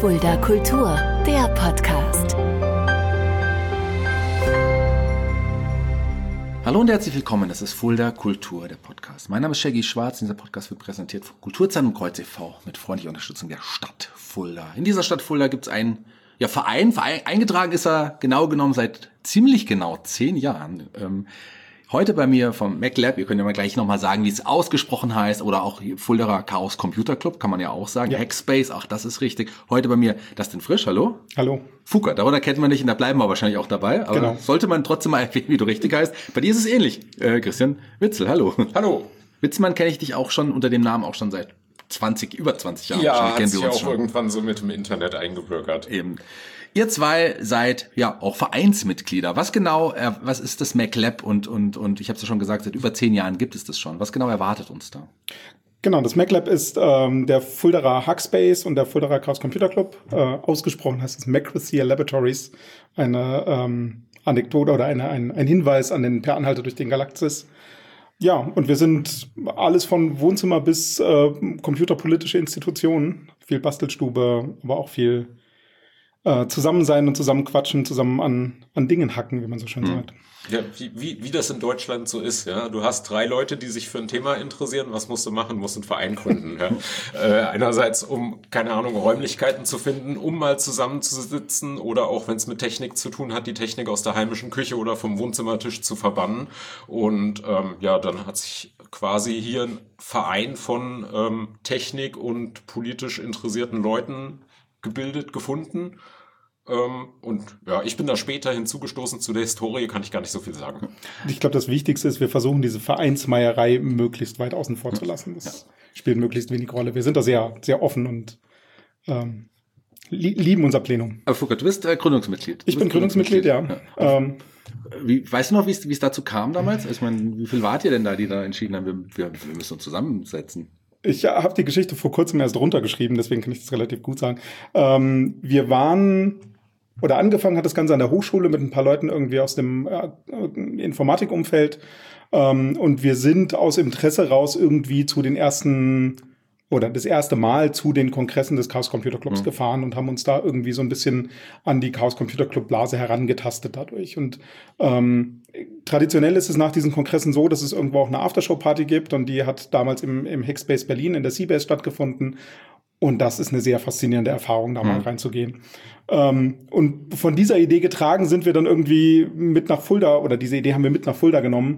Fulda Kultur, der Podcast. Hallo und herzlich willkommen, das ist Fulda Kultur, der Podcast. Mein Name ist Shaggy Schwarz und dieser Podcast wird präsentiert von Kulturzentrum Kreuz e.V. mit freundlicher Unterstützung der Stadt Fulda. In dieser Stadt Fulda gibt es einen Verein, eingetragen ist er genau genommen seit ziemlich genau 10 Jahren. Heute bei mir vom MacLab, ihr könnt ja mal gleich nochmal sagen, wie es ausgesprochen heißt, oder auch Fuldaer Chaos Computer Club, kann man ja auch sagen, ja. Hackspace, ach, das ist richtig. Heute bei mir Dustin Frisch, hallo. Hallo. Fuka, darunter kennt man nicht und da bleiben wir wahrscheinlich auch dabei, aber genau. Sollte man trotzdem mal erwähnen, wie du richtig heißt. Bei dir ist es ähnlich. Christian Witzel, hallo. Hallo. Witzmann kenne ich dich auch schon unter dem Namen auch schon seit über 20 Jahren. Ja, hat sich auch schon irgendwann so mit dem Internet eingebürgert. Eben. Ihr zwei seid ja auch Vereinsmitglieder. Was genau, was ist das MacLab und ich habe es ja schon gesagt, seit über 10 Jahren gibt es das schon. Was genau erwartet uns da? Genau, das MacLab ist der Fuldaer Hackspace und der Fuldaer Chaos Computer Club. Ausgesprochen heißt es Macracia Laboratories. Eine Anekdote oder ein Hinweis an den Per Anhalter durch den Galaxis. Ja, und wir sind alles von Wohnzimmer bis computerpolitische Institutionen. Viel Bastelstube, aber auch viel zusammen sein und zusammen quatschen, zusammen an Dingen hacken, wie man so schön sagt. Ja, wie das in Deutschland so ist, ja. Du hast 3 Leute, die sich für ein Thema interessieren. Was musst du machen? Musst einen Verein gründen, ja. Einerseits, um, keine Ahnung, Räumlichkeiten zu finden, um mal zusammenzusitzen oder auch, wenn es mit Technik zu tun hat, die Technik aus der heimischen Küche oder vom Wohnzimmertisch zu verbannen. Und dann hat sich quasi hier ein Verein von Technik und politisch interessierten Leuten gefunden. Und ja, ich bin da später hinzugestoßen. Zu der Historie kann ich gar nicht so viel sagen. Ich glaube, das Wichtigste ist, wir versuchen diese Vereinsmeierei möglichst weit außen vor zu lassen. Das spielt möglichst wenig Rolle. Wir sind da sehr, sehr offen und lieben unser Plenum. Aber Fuka, du bist Gründungsmitglied. Ich bin Gründungsmitglied, ja. Weißt du noch, wie es dazu kam damals? Ich meine, wie viel wart ihr denn da, die da entschieden haben, wir müssen uns zusammensetzen? Ich habe die Geschichte vor kurzem erst runtergeschrieben, deswegen kann ich das relativ gut sagen. Angefangen hat das Ganze an der Hochschule mit ein paar Leuten irgendwie aus dem Informatikumfeld. Und wir sind aus Interesse raus irgendwie das erste Mal zu den Kongressen des Chaos Computer Clubs gefahren und haben uns da irgendwie so ein bisschen an die Chaos Computer Club Blase herangetastet dadurch. Und traditionell ist es nach diesen Kongressen so, dass es irgendwo auch eine Aftershow-Party gibt und die hat damals im Hackspace Berlin in der Seabase stattgefunden. Und das ist eine sehr faszinierende Erfahrung, da mal reinzugehen. Und von dieser Idee getragen sind wir dann irgendwie mit nach Fulda, oder diese Idee haben wir mit nach Fulda genommen,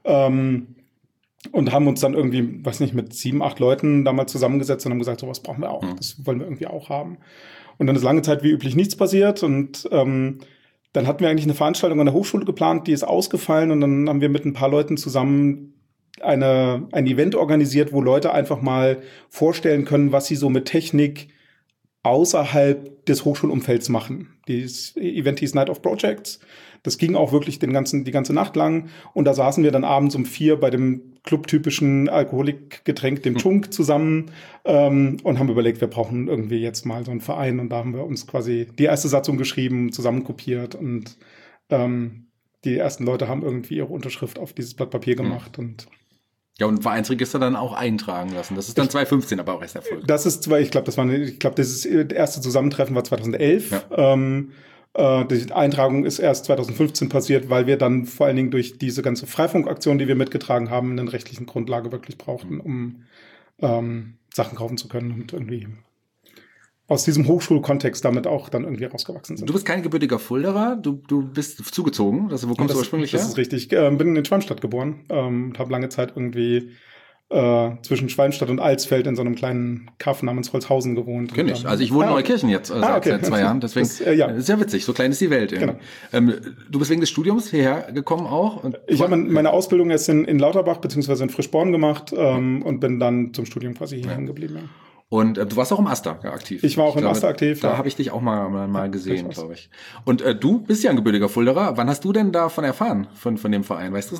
und haben uns dann irgendwie, mit 7, 8 Leuten damals zusammengesetzt und haben gesagt, sowas brauchen wir auch. Das wollen wir irgendwie auch haben. Und dann ist lange Zeit wie üblich nichts passiert und dann hatten wir eigentlich eine Veranstaltung an der Hochschule geplant, die ist ausgefallen und dann haben wir mit ein paar Leuten zusammen ein Event organisiert, wo Leute einfach mal vorstellen können, was sie so mit Technik außerhalb des Hochschulumfelds machen. Dieses Event hieß Night of Projects. Das ging auch wirklich die ganze Nacht lang. Und da saßen wir dann abends um 4 bei dem clubtypischen Alkoholikgetränk, dem Chunk, zusammen und haben überlegt, wir brauchen irgendwie jetzt mal so einen Verein. Und da haben wir uns quasi die erste Satzung geschrieben, zusammenkopiert und die ersten Leute haben irgendwie ihre Unterschrift auf dieses Blatt Papier gemacht. Und Vereinsregister dann auch eintragen lassen. Das ist dann 2015 aber auch erst Erfolg. Ich glaube, das erste Zusammentreffen war 2011. Ja. Die Eintragung ist erst 2015 passiert, weil wir dann vor allen Dingen durch diese ganze Freifunkaktion, die wir mitgetragen haben, eine rechtliche Grundlage wirklich brauchten, um Sachen kaufen zu können und irgendwie aus diesem Hochschulkontext damit auch dann irgendwie rausgewachsen sind. Du bist kein gebürtiger Fuldaer, du bist zugezogen. Wo kommst du ursprünglich her? Das ist richtig. Ich bin in Schwalmstadt geboren und habe lange Zeit irgendwie zwischen Schwalmstadt und Alsfeld in so einem kleinen Kaff namens Holzhausen gewohnt. Kenn ich. Also ich wohne in Neukirchen jetzt seit 2 Jahren, deswegen ist ja witzig, so klein ist die Welt. Genau. Du bist wegen des Studiums hierher gekommen auch? Ich habe meine Ausbildung erst in Lauterbach beziehungsweise in Frischborn gemacht und bin dann zum Studium quasi hier hängen geblieben. Ja. Und du warst auch im AStA aktiv. Ich war auch im AStA aktiv. Da habe ich dich auch mal gesehen, glaube ich. Und du bist ja ein gebürtiger Fuldaer. Wann hast du denn davon erfahren, von dem Verein? Weißt du es noch?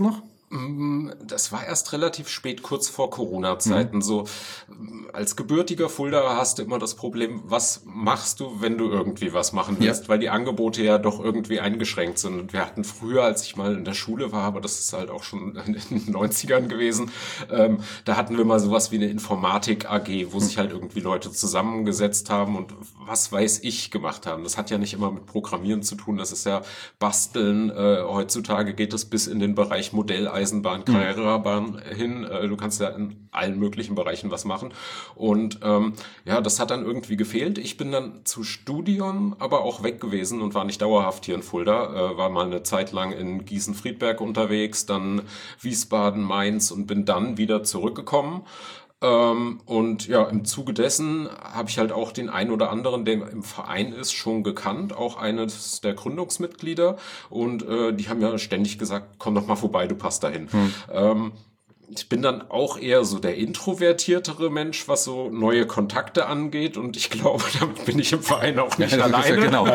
Das war erst relativ spät, kurz vor Corona-Zeiten. So als gebürtiger Fuldaer hast du immer das Problem, was machst du, wenn du irgendwie was machen willst? Weil die Angebote ja doch irgendwie eingeschränkt sind. Und wir hatten früher, als ich mal in der Schule war, aber das ist halt auch schon in den 90ern gewesen, da hatten wir mal sowas wie eine Informatik-AG, wo sich halt irgendwie Leute zusammengesetzt haben und was weiß ich gemacht haben. Das hat ja nicht immer mit Programmieren zu tun, das ist ja Basteln. Heutzutage geht es bis in den Bereich Modelleisenbahn, Karrierebahn hin. Du kannst ja in allen möglichen Bereichen was machen. Und das hat dann irgendwie gefehlt. Ich bin dann zu Studium aber auch weg gewesen und war nicht dauerhaft hier in Fulda. War mal eine Zeit lang in Gießen-Friedberg unterwegs, dann Wiesbaden, Mainz und bin dann wieder zurückgekommen. Und ja, im Zuge dessen habe ich halt auch den einen oder anderen, der im Verein ist, schon gekannt, auch eines der Gründungsmitglieder, und die haben ja ständig gesagt, komm doch mal vorbei, du passt dahin. Ich bin dann auch eher so der introvertiertere Mensch, was so neue Kontakte angeht, und ich glaube, damit bin ich im Verein auch nicht alleine. Genau.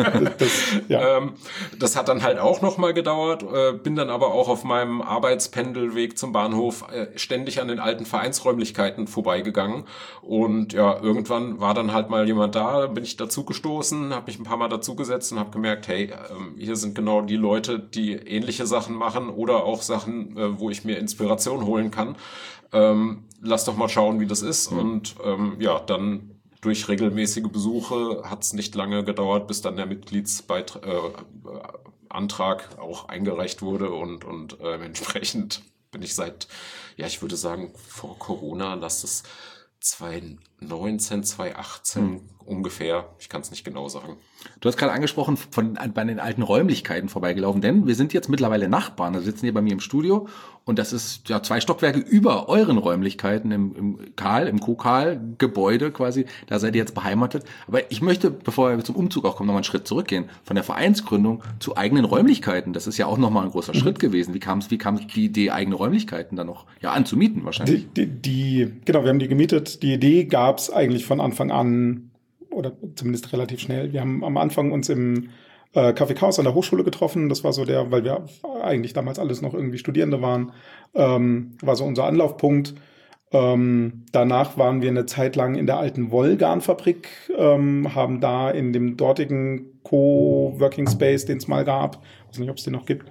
Das hat dann halt auch noch mal gedauert, bin dann aber auch auf meinem Arbeitspendelweg zum Bahnhof ständig an den alten Vereinsräumlichkeiten vorbeigegangen, und ja, irgendwann war dann halt mal jemand da, bin ich dazu gestoßen, habe mich ein paar Mal dazugesetzt und habe gemerkt, hey, hier sind genau die Leute, die ähnliche Sachen machen oder auch Sachen, wo ich mir Inspiration holen kann. Lass doch mal schauen, wie das ist. Und dann durch regelmäßige Besuche hat es nicht lange gedauert, bis dann der Mitgliedsantrag auch eingereicht wurde, und entsprechend bin ich seit, ich würde sagen, vor Corona, lass es 2019, 2018 ungefähr, ich kann es nicht genau sagen. Du hast gerade angesprochen, bei den alten Räumlichkeiten vorbeigelaufen, denn wir sind jetzt mittlerweile Nachbarn. Da sitzen hier bei mir im Studio, und das ist 2 Stockwerke über euren Räumlichkeiten im Kokal-Gebäude quasi. Da seid ihr jetzt beheimatet. Aber ich möchte, bevor wir zum Umzug auch kommen, nochmal einen Schritt zurückgehen. Von der Vereinsgründung zu eigenen Räumlichkeiten. Das ist ja auch nochmal ein großer Schritt gewesen. Wie kam die Idee, eigene Räumlichkeiten dann noch anzumieten wahrscheinlich? Genau, wir haben die gemietet. Die Idee gab es eigentlich von Anfang an, oder zumindest relativ schnell. Wir haben am Anfang uns im Café Chaos an der Hochschule getroffen. Das war so weil wir eigentlich damals alles noch irgendwie Studierende waren, war so unser Anlaufpunkt. Danach waren wir eine Zeit lang in der alten Wollgarnfabrik, haben da in dem dortigen Co-Working Space, den es mal gab, ich weiß nicht, ob es den noch gibt,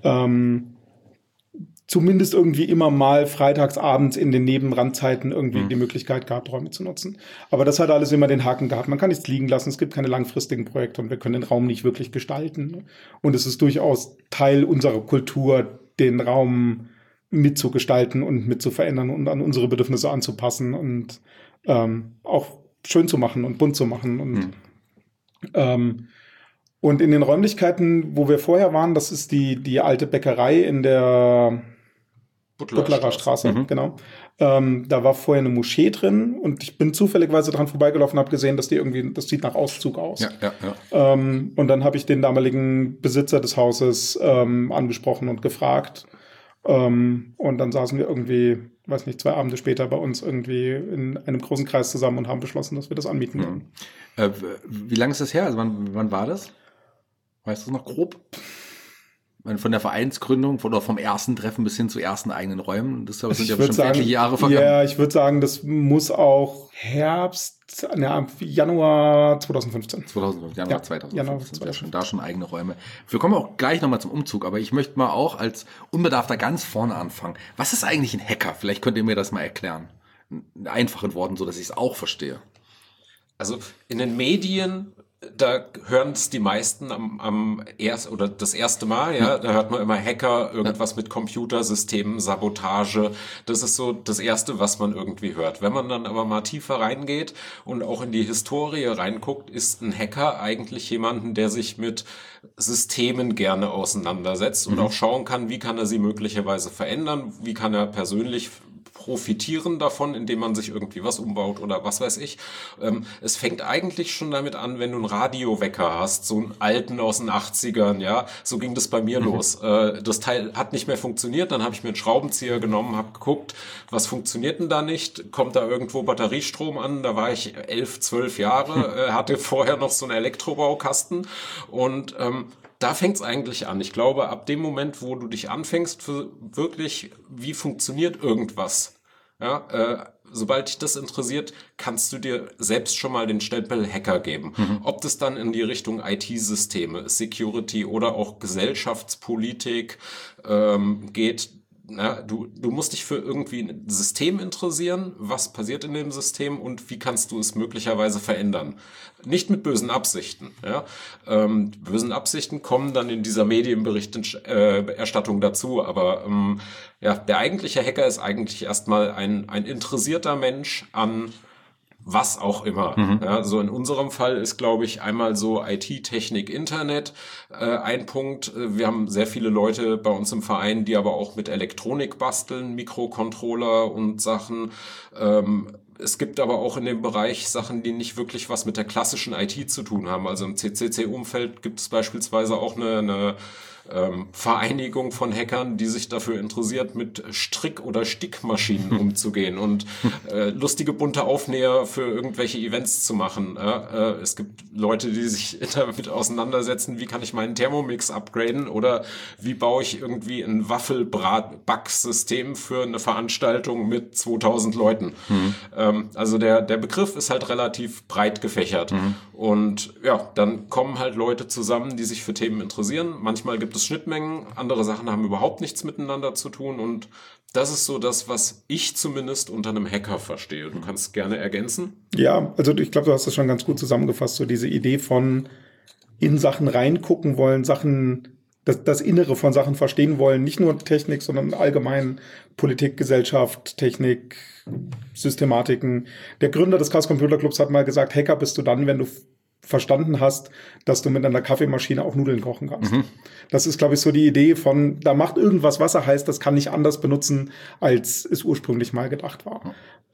zumindest irgendwie immer mal freitagsabends in den Nebenrandzeiten irgendwie die Möglichkeit gehabt, Räume zu nutzen. Aber das hat alles immer den Haken gehabt. Man kann nichts liegen lassen, es gibt keine langfristigen Projekte und wir können den Raum nicht wirklich gestalten. Und es ist durchaus Teil unserer Kultur, den Raum mitzugestalten und mitzuverändern und an unsere Bedürfnisse anzupassen und auch schön zu machen und bunt zu machen. Und in den Räumlichkeiten, wo wir vorher waren, das ist die alte Bäckerei in der Butlerer Straße, genau. Da war vorher eine Moschee drin, und ich bin zufälligerweise dran vorbeigelaufen und habe gesehen, dass das sieht nach Auszug aus. Ja. Und dann habe ich den damaligen Besitzer des Hauses angesprochen und gefragt. Und dann saßen wir irgendwie, 2 Abende später bei uns irgendwie in einem großen Kreis zusammen und haben beschlossen, dass wir das anmieten wollen. Wie lange ist das her? Also wann war das? Weißt du noch grob? Von der Vereinsgründung oder vom ersten Treffen bis hin zu ersten eigenen Räumen. Das sind ja bestimmt etliche Jahre vergangen. Ja, ich würde sagen, das muss auch Januar 2015. Januar 2015. Da schon eigene Räume. Wir kommen auch gleich nochmal zum Umzug, aber ich möchte mal auch als Unbedarfter ganz vorne anfangen. Was ist eigentlich ein Hacker? Vielleicht könnt ihr mir das mal erklären. In einfachen Worten, so dass ich es auch verstehe. Also in den Medien, da hören es die meisten das erste Mal, da hört man immer Hacker, irgendwas mit Computersystemen, Sabotage. Das ist so das Erste, was man irgendwie hört. Wenn man dann aber mal tiefer reingeht und auch in die Historie reinguckt, ist ein Hacker eigentlich jemanden, der sich mit Systemen gerne auseinandersetzt und auch schauen kann, wie kann er sie möglicherweise verändern, wie kann er persönlich profitieren davon, indem man sich irgendwie was umbaut oder was weiß ich. Es fängt eigentlich schon damit an, wenn du einen Radiowecker hast, so einen alten aus den 80ern, so ging das bei mir los. Das Teil hat nicht mehr funktioniert, dann habe ich mir einen Schraubenzieher genommen, habe geguckt, was funktioniert denn da nicht, kommt da irgendwo Batteriestrom an, da war ich 11, 12 Jahre, hatte vorher noch so einen Elektrobaukasten, und da fängt's eigentlich an. Ich glaube, ab dem Moment, wo du dich anfängst, für wirklich, wie funktioniert irgendwas, ja, sobald dich das interessiert, kannst du dir selbst schon mal den Stempel Hacker geben. Ob das dann in die Richtung IT-Systeme, Security oder auch Gesellschaftspolitik geht. Na, du musst dich für irgendwie ein System interessieren, was passiert in dem System und wie kannst du es möglicherweise verändern. Nicht mit bösen Absichten. Ja? Bösen Absichten kommen dann in dieser Medienberichterstattung dazu, aber der eigentliche Hacker ist eigentlich erstmal ein interessierter Mensch an was auch immer. Ja, so in unserem Fall ist, glaube ich, einmal so IT, Technik, Internet ein Punkt. Wir haben sehr viele Leute bei uns im Verein, die aber auch mit Elektronik basteln, Mikrocontroller und Sachen. Es gibt aber auch in dem Bereich Sachen, die nicht wirklich was mit der klassischen IT zu tun haben. Also im CCC-Umfeld gibt es beispielsweise auch eine Vereinigung von Hackern, die sich dafür interessiert, mit Strick- oder Stickmaschinen umzugehen und lustige bunte Aufnäher für irgendwelche Events zu machen. Es gibt Leute, die sich damit auseinandersetzen, wie kann ich meinen Thermomix upgraden oder wie baue ich irgendwie ein Waffelbrat-Backsystem für eine Veranstaltung mit 2000 Leuten. Also der Begriff ist halt relativ breit gefächert. Und ja, dann kommen halt Leute zusammen, die sich für Themen interessieren. Manchmal gibt es Schnittmengen, andere Sachen haben überhaupt nichts miteinander zu tun und das ist so das, was ich zumindest unter einem Hacker verstehe. Du kannst gerne ergänzen. Ja, also ich glaube, du hast das schon ganz gut zusammengefasst, so diese Idee von in Sachen reingucken wollen, Sachen, das Innere von Sachen verstehen wollen, nicht nur Technik, sondern allgemein Politik, Gesellschaft, Technik, Systematiken. Der Gründer des Chaos Computer Clubs hat mal gesagt, Hacker bist du dann, wenn du verstanden hast, dass du mit einer Kaffeemaschine auch Nudeln kochen kannst. Das ist, glaube ich, so die Idee von, da macht irgendwas Wasser heiß, das kann ich anders benutzen, als es ursprünglich mal gedacht war.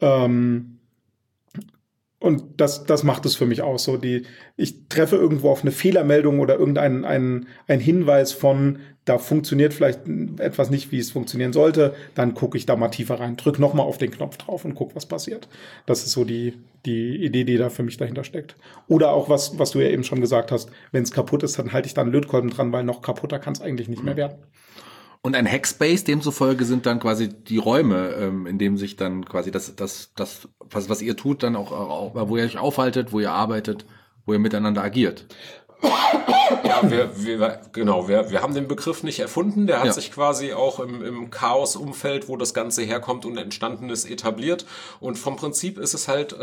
Und das macht es für mich aus. So ich treffe irgendwo auf eine Fehlermeldung oder ein Hinweis von, da funktioniert vielleicht etwas nicht, wie es funktionieren sollte, dann gucke ich da mal tiefer rein, drück nochmal auf den Knopf drauf und guck, was passiert. Das ist so die Idee, die da für mich dahinter steckt. Oder auch was du ja eben schon gesagt hast, wenn es kaputt ist, dann halte ich da einen Lötkolben dran, weil noch kaputter kann es eigentlich nicht mehr werden. Und ein Hackspace, demzufolge sind dann quasi die Räume, in dem sich dann quasi das was ihr tut, dann auch, wo ihr euch aufhaltet, wo ihr arbeitet, wo ihr miteinander agiert. Ja, wir haben den Begriff nicht erfunden, der hat sich quasi auch im Chaos-Umfeld, wo das Ganze herkommt und entstanden ist, etabliert. Und vom Prinzip ist es halt,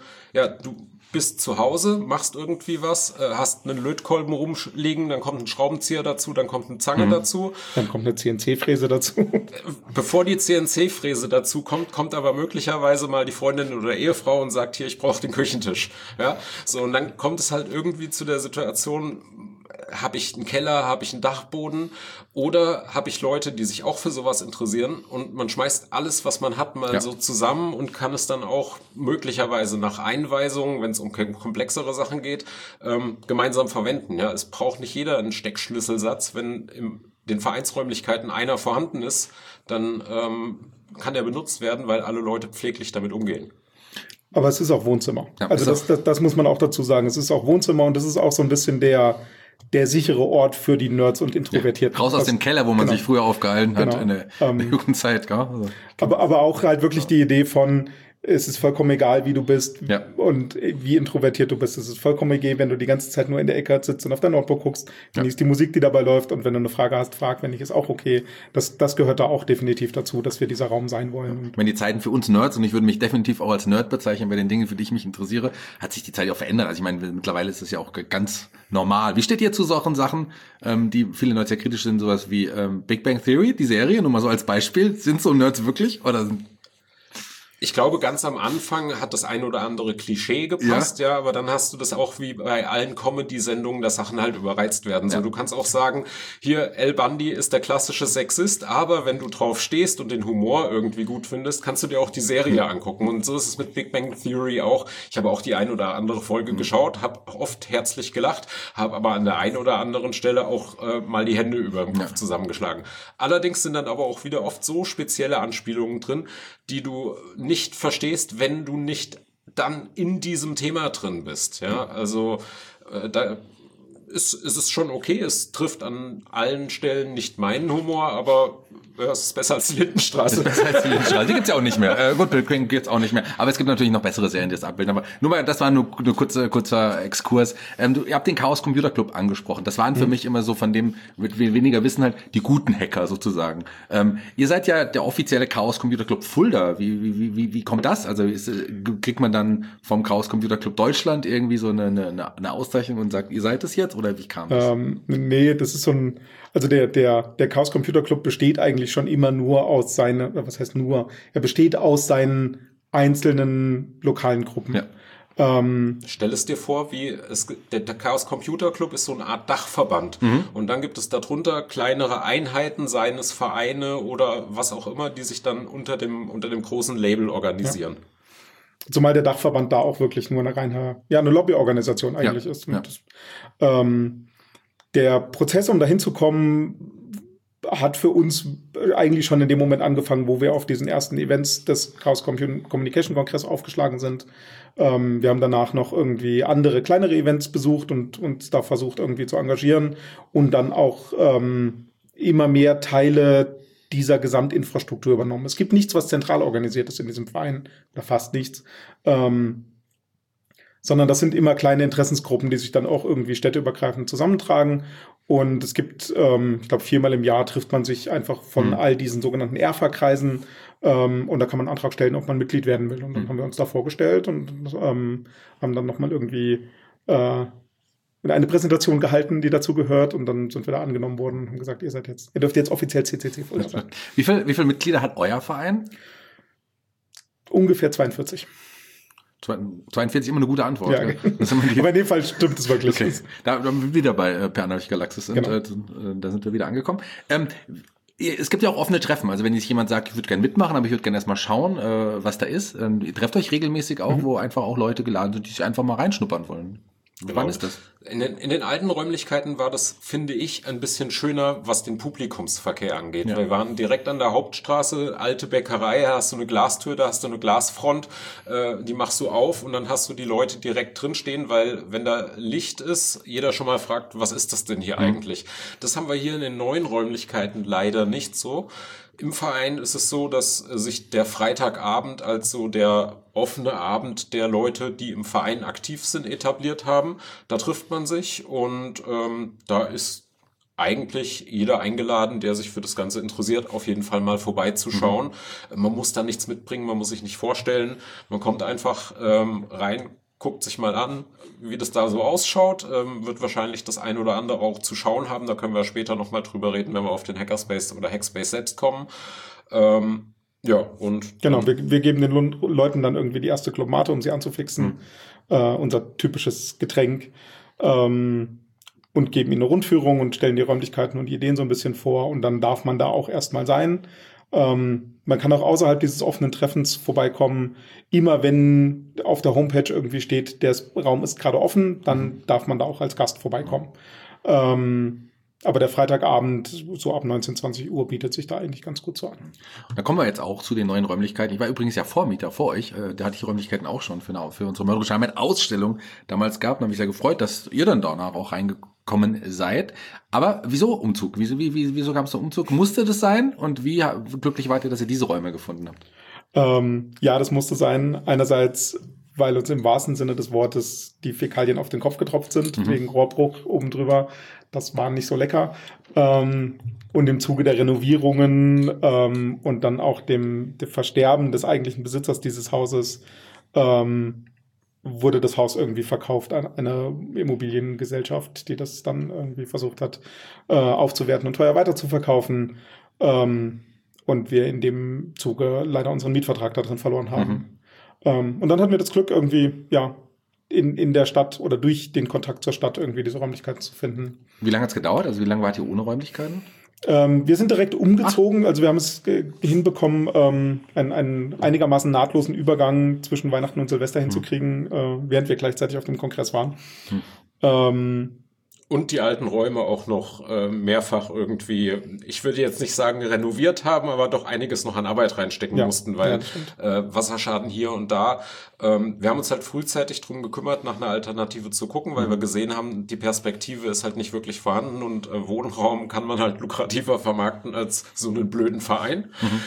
du bist zu Hause, machst irgendwie was, hast einen Lötkolben rumliegen, dann kommt ein Schraubenzieher dazu, dann kommt eine Zange dazu. Dann kommt eine CNC-Fräse dazu. Bevor die CNC-Fräse dazu kommt aber möglicherweise mal die Freundin oder Ehefrau und sagt, hier, ich brauche den Küchentisch. Ja, so, und dann kommt es halt irgendwie zu der Situation, habe ich einen Keller, habe ich einen Dachboden oder habe ich Leute, die sich auch für sowas interessieren und man schmeißt alles, was man hat, mal so zusammen und kann es dann auch möglicherweise nach Einweisung, wenn es um komplexere Sachen geht, gemeinsam verwenden. Ja, es braucht nicht jeder einen Steckschlüsselsatz. Wenn in den Vereinsräumlichkeiten einer vorhanden ist, dann kann er benutzt werden, weil alle Leute pfleglich damit umgehen. Aber es ist auch Wohnzimmer. Ja, also das muss man auch dazu sagen. Es ist auch Wohnzimmer und das ist auch so ein bisschen der sichere Ort für die Nerds und Introvertierten. Raus aus dem Keller, wo man sich früher aufgehalten hat in der Jugendzeit. Also. Aber auch halt wirklich die Idee von, es ist vollkommen egal, wie du bist und wie introvertiert du bist. Es ist vollkommen egal, wenn du die ganze Zeit nur in der Ecke sitzt und auf dein Notebook guckst, genießt die Musik, die dabei läuft und wenn du eine Frage hast, frag, wenn nicht, ist auch okay. Das gehört da auch definitiv dazu, dass wir dieser Raum sein wollen. Wenn die Zeiten für uns Nerds, und ich würde mich definitiv auch als Nerd bezeichnen bei den Dingen, für die ich mich interessiere, hat sich die Zeit auch verändert. Also ich meine, mittlerweile ist es ja auch ganz normal. Wie steht ihr zu solchen Sachen, die viele Nerds ja kritisch sind, sowas wie Big Bang Theory, die Serie, nur mal so als Beispiel. Sind so Nerds wirklich oder sind Ich glaube, ganz am Anfang hat das ein oder andere Klischee gepasst, aber dann hast du das auch wie bei allen Comedy-Sendungen, dass Sachen halt überreizt werden. So, du kannst auch sagen, hier, El Bundy ist der klassische Sexist, aber wenn du drauf stehst und den Humor irgendwie gut findest, kannst du dir auch die Serie angucken. Und so ist es mit Big Bang Theory auch. Ich habe auch die ein oder andere Folge geschaut, habe oft herzlich gelacht, habe aber an der einen oder anderen Stelle auch mal die Hände über dem Kopf zusammengeschlagen. Allerdings sind dann aber auch wieder oft so spezielle Anspielungen drin, die du nicht verstehst, wenn du nicht dann in diesem Thema drin bist. Ja, also es ist schon okay, es trifft an allen Stellen nicht meinen Humor, aber es ist besser als die Lindenstraße. Die gibt's ja auch nicht mehr. Gut, Bill Clinton gibt's auch nicht mehr. Aber es gibt natürlich noch bessere Serien, die das abbilden. Aber nur mal, das war nur kurzer Exkurs. Ihr habt den Chaos Computer Club angesprochen. Das waren für mich immer so von dem, mit weniger Wissen halt, die guten Hacker sozusagen. Ihr seid ja der offizielle Chaos Computer Club Fulda. Wie kommt das? Also kriegt man dann vom Chaos Computer Club Deutschland irgendwie so eine Auszeichnung und sagt, ihr seid es jetzt? Oder wie kam das? Nee, das ist so ein, also der Chaos Computer Club besteht eigentlich schon immer nur aus was heißt nur? Er besteht aus seinen einzelnen lokalen Gruppen. Ja. Stell es dir vor, der Chaos Computer Club ist so eine Art Dachverband. Und dann gibt es darunter kleinere Einheiten, seien es Vereine oder was auch immer, die sich dann unter dem großen Label organisieren. Ja. Zumal der Dachverband da auch wirklich nur eine Lobbyorganisation eigentlich ist. Ja. Der Prozess, um dahin zu kommen, hat für uns eigentlich schon in dem Moment angefangen, wo wir auf diesen ersten Events des Chaos Communication Kongress aufgeschlagen sind. Wir haben danach noch irgendwie andere, kleinere Events besucht und uns da versucht irgendwie zu engagieren und dann auch immer mehr Teile dieser Gesamtinfrastruktur übernommen. Es gibt nichts, was zentral organisiert ist in diesem Verein, oder fast nichts, sondern das sind immer kleine Interessensgruppen, die sich dann auch irgendwie städteübergreifend zusammentragen. Und es gibt, ich glaube, 4-mal im Jahr trifft man sich einfach von all diesen sogenannten ERFA-Kreisen und da kann man einen Antrag stellen, ob man Mitglied werden will. Und dann haben wir uns da vorgestellt und haben dann nochmal irgendwie eine Präsentation gehalten, die dazu gehört, und dann sind wir da angenommen worden und haben gesagt, ihr dürft jetzt offiziell CCC Fulda sein. Wie viele Mitglieder hat euer Verein? Ungefähr 42. 42 immer eine gute Antwort. Ja, ja. Aber in dem Fall stimmt es wirklich. Okay. Da wir wieder bei Per Galaxis sind, Genau. Da sind wir wieder angekommen. Es gibt ja auch offene Treffen. Also wenn jetzt jemand sagt, ich würde gerne mitmachen, aber ich würde gerne erstmal schauen, was da ist. Ihr trefft euch regelmäßig auch, wo einfach auch Leute geladen sind, die sich einfach mal reinschnuppern wollen. Genau. Wann ist das? In den alten Räumlichkeiten war das, finde ich, ein bisschen schöner, was den Publikumsverkehr angeht. Ja. Wir waren direkt an der Hauptstraße, alte Bäckerei, da hast du eine Glastür, da hast du eine Glasfront, die machst du auf und dann hast du die Leute direkt drin stehen, weil wenn da Licht ist, jeder schon mal fragt, was ist das denn hier eigentlich? Das haben wir hier in den neuen Räumlichkeiten leider nicht so. Im Verein ist es so, dass sich der Freitagabend als so der offene Abend der Leute, die im Verein aktiv sind, etabliert haben. Da trifft man sich und da ist eigentlich jeder eingeladen, der sich für das Ganze interessiert, auf jeden Fall mal vorbeizuschauen. Man muss da nichts mitbringen, man muss sich nicht vorstellen. Man kommt einfach rein, guckt sich mal an, wie das da so ausschaut, wird wahrscheinlich das ein oder andere auch zu schauen haben. Da können wir später nochmal drüber reden, wenn wir auf den Hackerspace oder Hackspace selbst kommen. Und genau, wir geben den Leuten dann irgendwie die erste Clubmate, um sie anzufixen, unser typisches Getränk, und geben ihnen eine Rundführung und stellen die Räumlichkeiten und die Ideen so ein bisschen vor, und dann darf man da auch erstmal sein. Man kann auch außerhalb dieses offenen Treffens vorbeikommen. Immer wenn auf der Homepage irgendwie steht, der Raum ist gerade offen, dann darf man da auch als Gast vorbeikommen. Aber der Freitagabend so ab 19, 20 Uhr bietet sich da eigentlich ganz gut so an. Da kommen wir jetzt auch zu den neuen Räumlichkeiten. Ich war übrigens ja Vormieter vor euch. Da hatte ich die Räumlichkeiten auch schon für unsere Mörderische Heimat-Ausstellung damals gehabt. Da habe ich sehr gefreut, dass ihr dann danach auch reingekommen seid. Aber wieso Umzug? Wieso kam es zum Umzug? Musste das sein? Und wie glücklich wart ihr, dass ihr diese Räume gefunden habt? Ja, das musste sein. Einerseits, weil uns im wahrsten Sinne des Wortes die Fäkalien auf den Kopf getropft sind, wegen Rohrbruch oben drüber. Das war nicht so lecker. Und im Zuge der Renovierungen und dann auch dem Versterben des eigentlichen Besitzers dieses Hauses wurde das Haus irgendwie verkauft an eine Immobiliengesellschaft, die das dann irgendwie versucht hat aufzuwerten und teuer weiterzuverkaufen. Und wir in dem Zuge leider unseren Mietvertrag da drin verloren haben. Und dann hatten wir das Glück, irgendwie, ja, in der Stadt oder durch den Kontakt zur Stadt irgendwie diese Räumlichkeiten zu finden. Wie lange hat es gedauert? Also wie lange wart ihr ohne Räumlichkeiten? Wir sind direkt umgezogen. Also wir haben es hinbekommen, einen einigermaßen nahtlosen Übergang zwischen Weihnachten und Silvester hinzukriegen, während wir gleichzeitig auf dem Kongress waren. Und Und die alten Räume auch noch mehrfach irgendwie, ich würde jetzt nicht sagen renoviert haben, aber doch einiges noch an Arbeit reinstecken mussten, weil Wasserschaden hier und da. Wir haben uns halt frühzeitig drum gekümmert, nach einer Alternative zu gucken, weil wir gesehen haben, die Perspektive ist halt nicht wirklich vorhanden und Wohnraum kann man halt lukrativer vermarkten als so einen blöden Verein.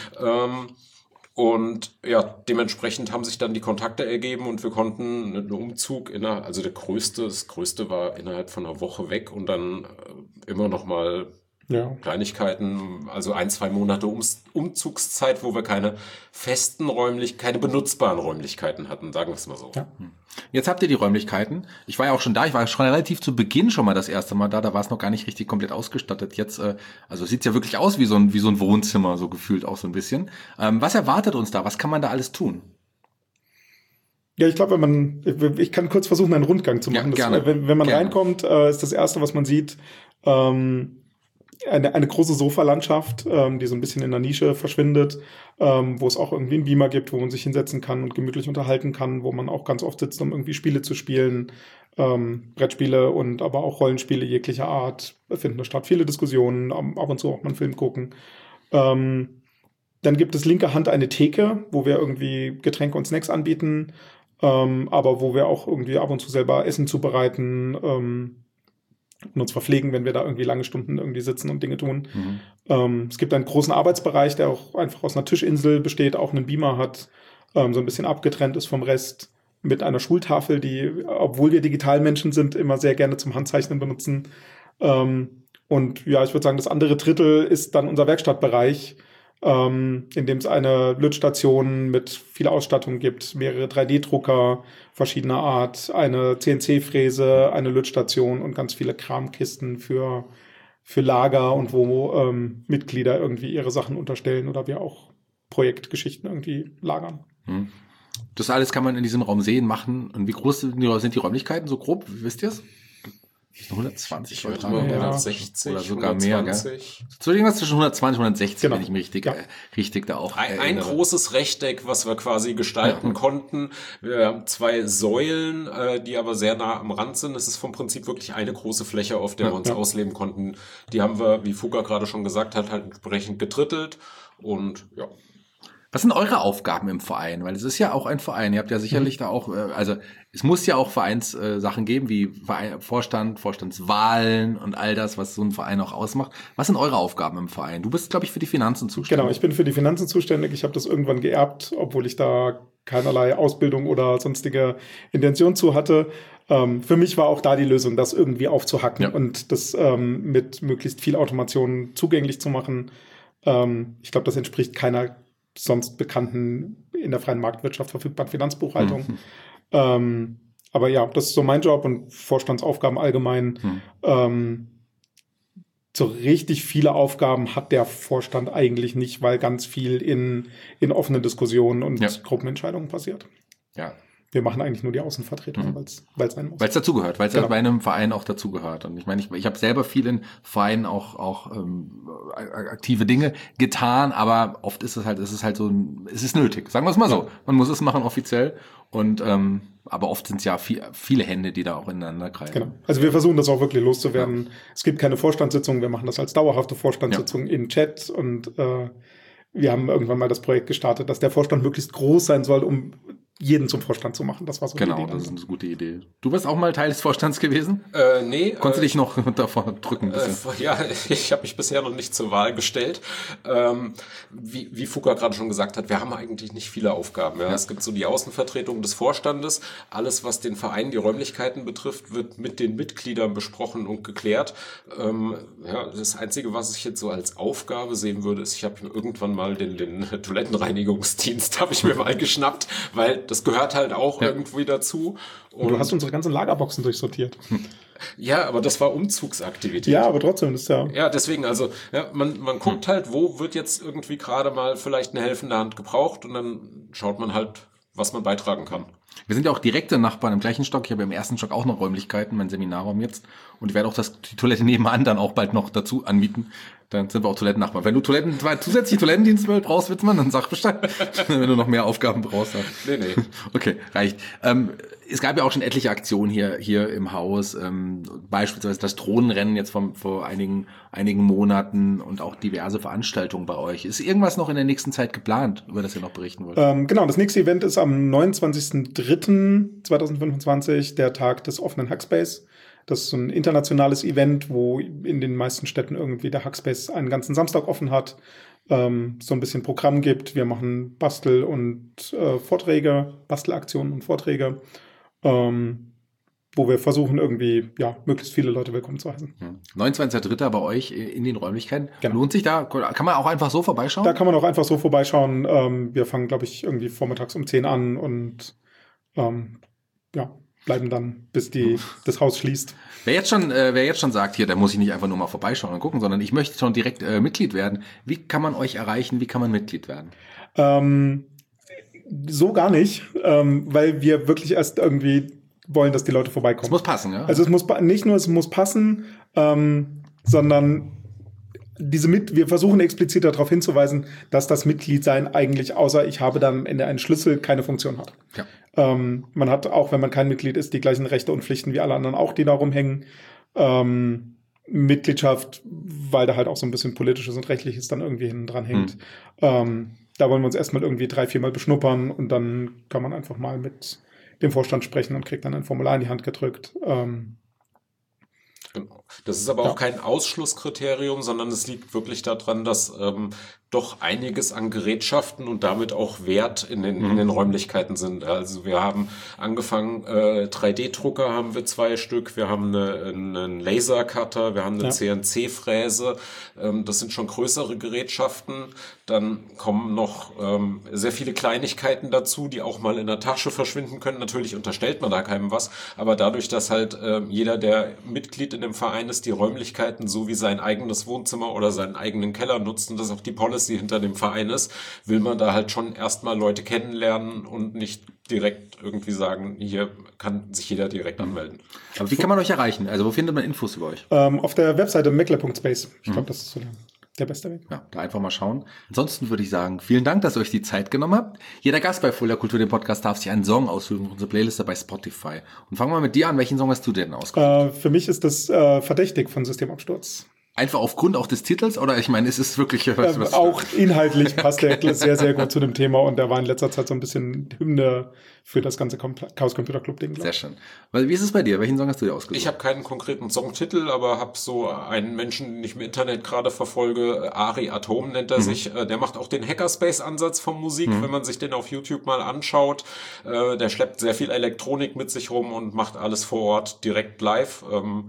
Und ja, dementsprechend haben sich dann die Kontakte ergeben und wir konnten einen Umzug also das Größte war innerhalb von einer Woche weg und dann immer noch mal Kleinigkeiten, also 1-2 Monate Umzugszeit, wo wir keine keine benutzbaren Räumlichkeiten hatten, sagen wir es mal so. Ja. Jetzt habt ihr die Räumlichkeiten. Ich war ja auch schon da. Ich war schon relativ zu Beginn schon mal das erste Mal da. Da war es noch gar nicht richtig komplett ausgestattet. Jetzt, also sieht's ja wirklich aus wie so ein Wohnzimmer, so gefühlt auch so ein bisschen. Was erwartet uns da? Was kann man da alles tun? Ja, ich glaube, ich kann kurz versuchen, einen Rundgang zu machen. Ja, gerne. Wenn man reinkommt, ist das Erste, was man sieht, eine große Sofalandschaft, die so ein bisschen in der Nische verschwindet, wo es auch irgendwie einen Beamer gibt, wo man sich hinsetzen kann und gemütlich unterhalten kann, wo man auch ganz oft sitzt, um irgendwie Spiele zu spielen, Brettspiele und aber auch Rollenspiele jeglicher Art finden da statt. Viele Diskussionen, ab und zu auch mal einen Film gucken. Dann gibt es linker Hand eine Theke, wo wir irgendwie Getränke und Snacks anbieten, aber wo wir auch irgendwie ab und zu selber Essen zubereiten, und uns verpflegen, wenn wir da irgendwie lange Stunden irgendwie sitzen und Dinge tun. Es gibt einen großen Arbeitsbereich, der auch einfach aus einer Tischinsel besteht, auch einen Beamer hat, so ein bisschen abgetrennt ist vom Rest, mit einer Schultafel, die, obwohl wir Digitalmenschen sind, immer sehr gerne zum Handzeichnen benutzen. Und ja, ich würde sagen, das andere Drittel ist dann unser Werkstattbereich, in dem es eine Lötstation mit viel Ausstattung gibt, mehrere 3D-Drucker verschiedener Art, eine CNC-Fräse, eine Lötstation und ganz viele Kramkisten für Lager und wo Mitglieder irgendwie ihre Sachen unterstellen oder wir auch Projektgeschichten irgendwie lagern. Das alles kann man in diesem Raum sehen, machen. Und wie groß sind die Räumlichkeiten, so grob? Wisst ihr es? 120 Quadratmeter 160 oder sogar 120. Mehr, gell? So irgendwas zwischen 120 und 160, genau. Wenn ich mich richtig da auch ein großes Rechteck, was wir quasi gestalten konnten. Wir haben 2 Säulen, die aber sehr nah am Rand sind. Es ist vom Prinzip wirklich eine große Fläche, auf der wir uns ausleben konnten. Die haben wir, wie Fuka gerade schon gesagt hat, halt entsprechend gedrittelt und ja. Was sind eure Aufgaben im Verein? Weil es ist ja auch ein Verein. Ihr habt ja sicherlich da auch, also es muss ja auch Vereinssachen geben, wie Vorstandswahlen und all das, was so ein Verein auch ausmacht. Was sind eure Aufgaben im Verein? Du bist, glaube ich, für die Finanzen zuständig. Genau, ich bin für die Finanzen zuständig. Ich habe das irgendwann geerbt, obwohl ich da keinerlei Ausbildung oder sonstige Intention zu hatte. Für mich war auch da die Lösung, das irgendwie aufzuhacken und das mit möglichst viel Automation zugänglich zu machen. Ich glaube, das entspricht keiner sonst bekannten, in der freien Marktwirtschaft verfügbaren Finanzbuchhaltung. Aber ja, das ist so mein Job und Vorstandsaufgaben allgemein. So richtig viele Aufgaben hat der Vorstand eigentlich nicht, weil ganz viel in offenen Diskussionen und Gruppenentscheidungen passiert. Ja. Wir machen eigentlich nur die Außenvertretung, weil es sein muss. Weil es dazugehört, weil es bei einem Verein auch dazugehört. Und ich meine, ich habe selber viel in Vereinen auch aktive Dinge getan, aber oft ist es halt so, es ist nötig, sagen wir es mal so. Man muss es machen offiziell und aber oft sind es ja viele Hände, die da auch ineinander greifen. Genau. Also wir versuchen das auch wirklich loszuwerden. Ja. Es gibt keine Vorstandssitzung, wir machen das als dauerhafte Vorstandssitzung in Chat und wir haben irgendwann mal das Projekt gestartet, dass der Vorstand möglichst groß sein soll, um jeden zum Vorstand zu machen. Das war so eine Idee. Genau, das ist eine gute Idee. Du warst auch mal Teil des Vorstands gewesen? Nee. Konntest du dich noch davor drücken? Ja, ich habe mich bisher noch nicht zur Wahl gestellt. Wie Fuka gerade schon gesagt hat, wir haben eigentlich nicht viele Aufgaben. Ja. Es gibt so die Außenvertretung des Vorstandes. Alles, was den Verein, die Räumlichkeiten betrifft, wird mit den Mitgliedern besprochen und geklärt. Das Einzige, was ich jetzt so als Aufgabe sehen würde, ist, ich habe irgendwann mal den Toilettenreinigungsdienst habe ich mir mal geschnappt, weil das gehört halt auch irgendwie dazu. Und du hast unsere ganzen Lagerboxen durchsortiert. Ja, aber das war Umzugsaktivität. Ja, aber trotzdem ist Ja, deswegen, also man guckt halt, wo wird jetzt irgendwie gerade mal vielleicht eine helfende Hand gebraucht und dann schaut man halt, was man beitragen kann. Wir sind ja auch direkte Nachbarn im gleichen Stock. Ich habe im ersten Stock auch noch Räumlichkeiten, mein Seminarraum jetzt. Und ich werde auch die Toilette nebenan dann auch bald noch dazu anmieten. Dann sind wir auch Toilettennachbarn. Wenn du zusätzlich Toilettendienst brauchst, Witzmann, dann sag Bescheid. Wenn du noch mehr Aufgaben brauchst. Dann. Nee. Okay, reicht. Es gab ja auch schon etliche Aktionen hier im Haus. Beispielsweise das Drohnenrennen jetzt vor einigen Monaten und auch diverse Veranstaltungen bei euch. Ist irgendwas noch in der nächsten Zeit geplant, über das ihr noch berichten wollt? Genau, das nächste Event ist am 29.03.2025, der Tag des offenen Hackspace. Das ist so ein internationales Event, wo in den meisten Städten irgendwie der Hackspace einen ganzen Samstag offen hat, so ein bisschen Programm gibt. Wir machen Bastelaktionen und Vorträge, wo wir versuchen, irgendwie möglichst viele Leute willkommen zu heißen. 29.03. bei euch in den Räumlichkeiten. Genau. Lohnt sich da? Kann man auch einfach so vorbeischauen? Da kann man auch einfach so vorbeischauen. Wir fangen, glaube ich, irgendwie vormittags um 10 an und bleiben dann, bis das Haus schließt. Wer jetzt schon sagt, hier, da muss ich nicht einfach nur mal vorbeischauen und gucken, sondern ich möchte schon direkt Mitglied werden. Wie kann man euch erreichen? Wie kann man Mitglied werden? So gar nicht, weil wir wirklich erst irgendwie wollen, dass die Leute vorbeikommen. Es muss passen, ja? Also es muss passen, sondern wir versuchen explizit darauf hinzuweisen, dass das Mitgliedsein eigentlich, außer ich habe dann am Ende einen Schlüssel, keine Funktion hat. Ja. Man hat auch, wenn man kein Mitglied ist, die gleichen Rechte und Pflichten wie alle anderen auch, die da rumhängen. Mitgliedschaft, weil da halt auch so ein bisschen Politisches und Rechtliches dann irgendwie hinten dran hängt. Da wollen wir uns erstmal irgendwie 3-4 Mal beschnuppern und dann kann man einfach mal mit dem Vorstand sprechen und kriegt dann ein Formular in die Hand gedrückt. Genau. Das ist aber auch kein Ausschlusskriterium, sondern es liegt wirklich daran, dass doch einiges an Gerätschaften und damit auch Wert in den Räumlichkeiten sind. Also wir haben angefangen, 3D-Drucker haben wir 2 Stück, wir haben einen Lasercutter, wir haben eine CNC-Fräse, das sind schon größere Gerätschaften. Dann kommen noch sehr viele Kleinigkeiten dazu, die auch mal in der Tasche verschwinden können. Natürlich unterstellt man da keinem was, aber dadurch, dass halt jeder, der Mitglied in dem Verein ist, die Räumlichkeiten so wie sein eigenes Wohnzimmer oder seinen eigenen Keller nutzt und das auch die Policy hinter dem Verein ist, will man da halt schon erstmal Leute kennenlernen und nicht direkt irgendwie sagen, hier kann sich jeder direkt anmelden. Aber wie kann man euch erreichen? Also wo findet man Infos über euch? Auf der Webseite meckler.space. Ich glaube, das ist so der beste Weg. Ja, da einfach mal schauen. Ansonsten würde ich sagen, vielen Dank, dass ihr euch die Zeit genommen habt. Jeder Gast bei Fulda Kultur, dem Podcast, darf sich einen Song aussuchen für unsere Playliste bei Spotify. Und fangen wir mit dir an. Welchen Song hast du denn ausgesucht? Für mich ist das Verdächtig von Systemabsturz. Einfach aufgrund auch des Titels? Oder ich meine, es ist wirklich... auch inhaltlich passt der sehr, sehr gut zu dem Thema. Und der war in letzter Zeit so ein bisschen Hymne für das ganze Chaos Computer Club Ding. Sehr schön. Weil, wie ist es bei dir? Welchen Song hast du dir ausgesucht? Ich habe keinen konkreten Songtitel, aber habe so einen Menschen, den ich im Internet gerade verfolge, Ari Atom nennt er sich. Der macht auch den Hackerspace-Ansatz von Musik, wenn man sich den auf YouTube mal anschaut. Der schleppt sehr viel Elektronik mit sich rum und macht alles vor Ort direkt live.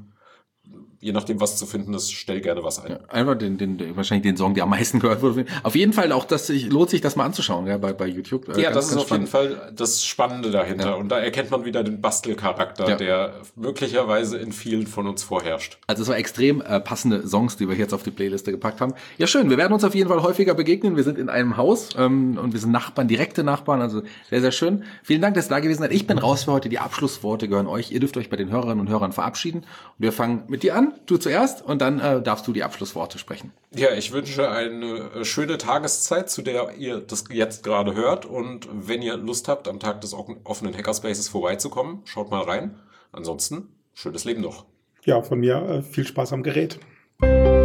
Je nachdem, was zu finden ist, stell gerne was ein. Ja, einfach wahrscheinlich den Song, der am meisten gehört wurde. Auf jeden Fall auch, lohnt sich das mal anzuschauen, ja, bei YouTube. Ja, das ist auf jeden Fall das Spannende dahinter. Ja. Und da erkennt man wieder den Bastelcharakter, der möglicherweise in vielen von uns vorherrscht. Also es war extrem passende Songs, die wir jetzt auf die Playliste gepackt haben. Ja, schön. Wir werden uns auf jeden Fall häufiger begegnen. Wir sind in einem Haus und wir sind Nachbarn, direkte Nachbarn. Also sehr, sehr schön. Vielen Dank, dass ihr da gewesen seid. Ich bin raus für heute. Die Abschlussworte gehören euch. Ihr dürft euch bei den Hörerinnen und Hörern verabschieden. Und wir fangen mit dir an. Du zuerst und dann darfst du die Abschlussworte sprechen. Ja, ich wünsche eine schöne Tageszeit, zu der ihr das jetzt gerade hört. Und wenn ihr Lust habt, am Tag des offenen Hackerspaces vorbeizukommen, schaut mal rein. Ansonsten, schönes Leben noch. Ja, von mir viel Spaß am Gerät.